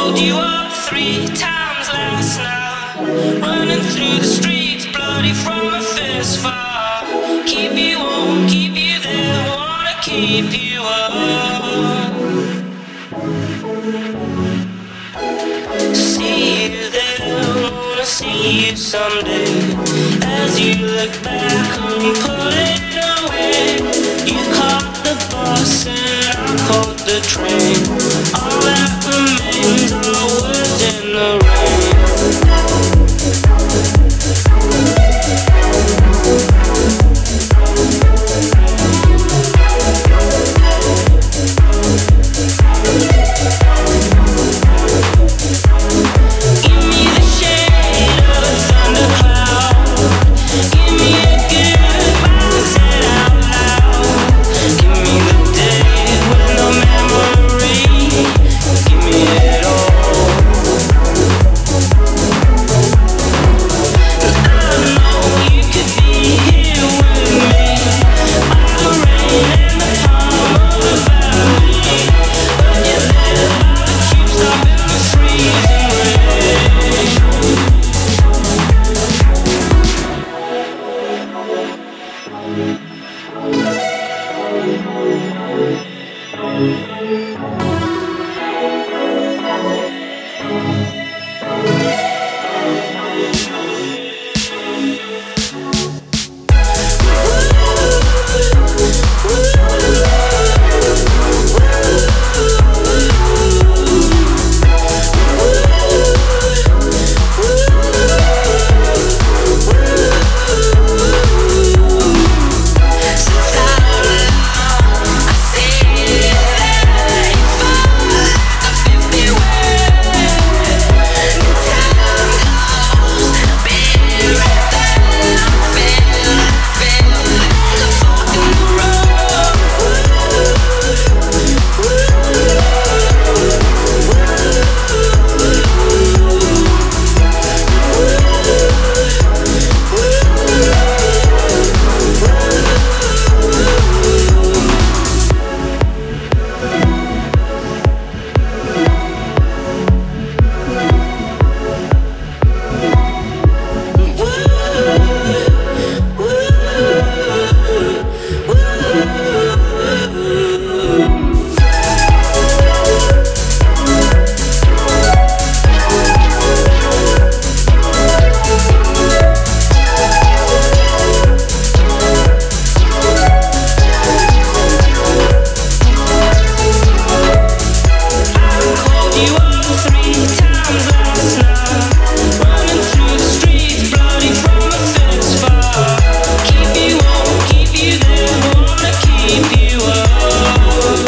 called you up 3 times last night, running through the streets, bloody from a fist fight. Keep you warm, keep you there, wanna keep you up. See you there, wanna see you someday. As you look back, I'm pulling away. You caught the bus and I caught the train. All that remains are words in the rain. Give me the shade of a thundercloud. Give me a goodbye said out loud. Give me the days with no memory. Give me it all. And I know you could be here with me, by the rain and the palm of the valley. But you live by the tube stop in the freezing rain. You up 3 times last night, running through the streets, bloody from a fist fight. Keep you warm, keep you there, wanna keep you up.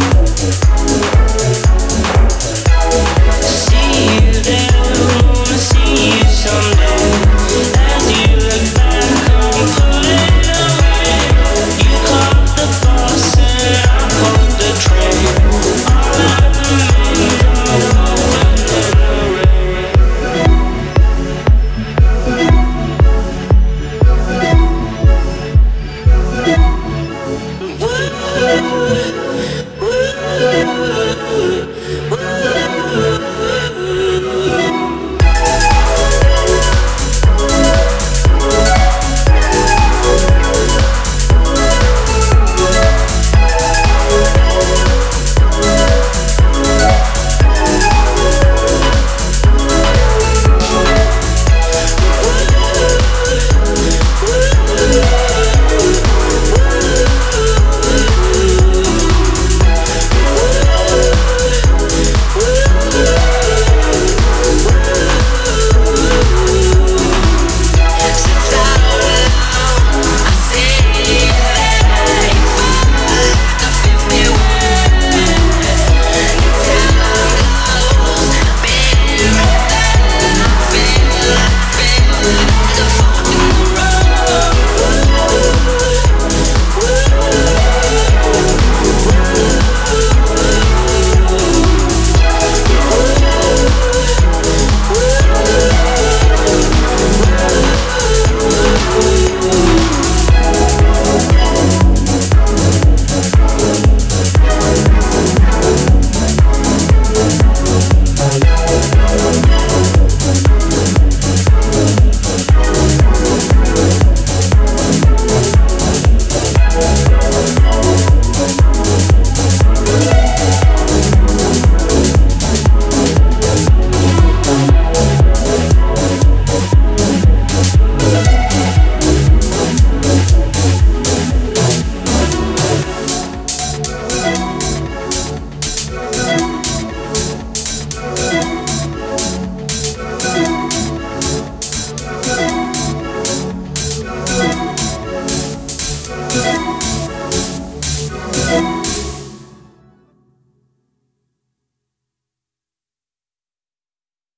See you there, wanna see you someday. As you look back, I'm pulling away. You caught the bus and I caught the train. All that remains are words in the rain.